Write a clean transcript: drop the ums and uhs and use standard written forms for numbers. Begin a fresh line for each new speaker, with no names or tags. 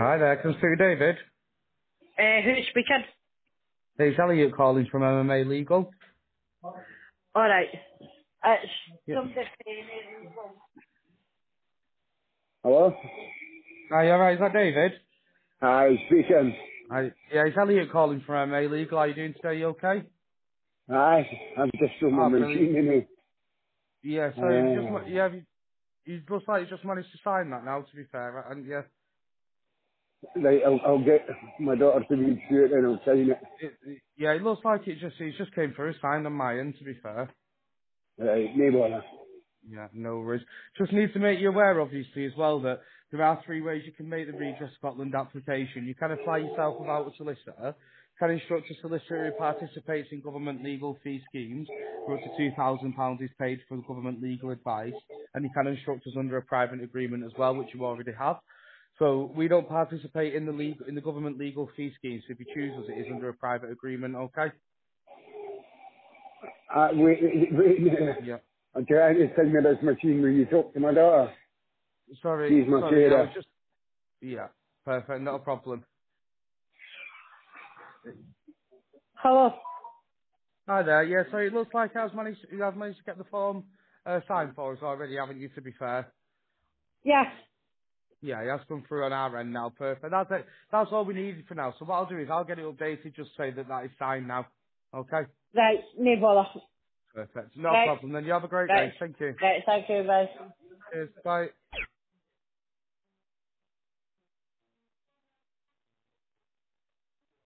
Hi there, can I speak to David?
Who's speaking?
Hey, it's Elliot calling from MMA Legal.
Alright. It's
Yeah.
somebody.
Hello?
Hi, you alright, is that David?
Hi, speaking.
Hi. Yeah, it's Elliot calling from MMA Legal. How are you doing today? You okay?
Hi, I'm just on my
Ah, brilliant.
machine, you
Yeah, so you just,
know.
yeah, you looks like you just managed to sign that now, to be fair, and yeah,
Right, I'll get my daughter to read through it and I'll sign it.
yeah, it looks like it just came through, signed on my end, to be fair.
Right, no bother.
Yeah, no worries. Just need to make you aware, obviously, as well, that there are three ways you can make the Redress Scotland application. You can apply yourself without a solicitor, can instruct a solicitor who participates in government legal fee schemes, where up to £2,000 is paid for government legal advice, and you can instruct us under a private agreement as well, which you already have. So we don't participate in the government legal fee schemes. So if you choose us, it is under a private agreement, okay?
Wait.
Yeah.
I'm trying to sing me this machine when you talk to my daughter. She's my
Sorry, I was
carer.
just, yeah, perfect, not a problem.
Hello.
Hi there. Yeah, so it looks like you have managed to get the form signed for us already, haven't you, to be fair?
Yes.
Yeah, it has come through on our end now. Perfect. That's it. That's all we needed for now. So what I'll do is I'll get it updated, just say that that is signed now. Okay?
Right, no bother.
Perfect. No
Right,
problem. Then you have a great
right,
day. Thank you.
right, thank you, bye.
Cheers. Bye.